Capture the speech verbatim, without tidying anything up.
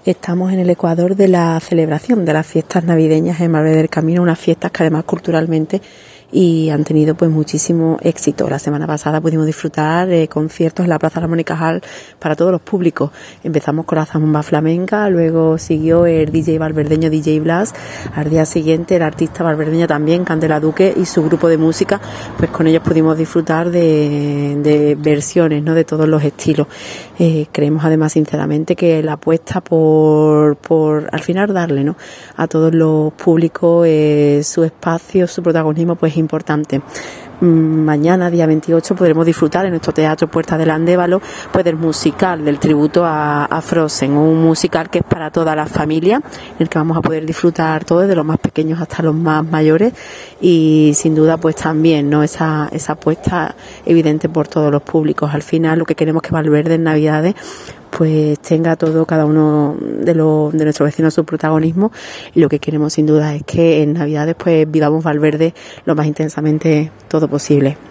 Estamos en el ecuador de la celebración de las fiestas navideñas en Valverde del Camino, unas fiestas que además culturalmente y han tenido pues muchísimo éxito. La semana pasada pudimos disfrutar de conciertos en la Plaza Ramón y Cajal para todos los públicos. Empezamos con la zamba flamenca, luego siguió el D J valverdeño D J Blas, al día siguiente el artista valverdeño también, Candela Duque, y su grupo de música, pues con ellos pudimos disfrutar de, de versiones, ¿no?, de todos los estilos. Eh, creemos además sinceramente que la apuesta por, por al final darle, ¿no?, a todos los públicos eh, su espacio, su protagonismo, pues importante. Mañana, día veintiocho, podremos disfrutar en nuestro teatro Puerta del Andévalo pues del musical, del tributo a, a Frozen, un musical que es para toda la familia, en el que vamos a poder disfrutar todos, desde los más pequeños hasta los más mayores, y sin duda pues también, ¿no?, esa, esa apuesta evidente por todos los públicos. Al final lo que queremos que Valverde en Navidades pues tenga todo, cada uno de los de nuestros vecinos su protagonismo, y lo que queremos sin duda es que en Navidades pues vivamos Valverde lo más intensamente todo posible.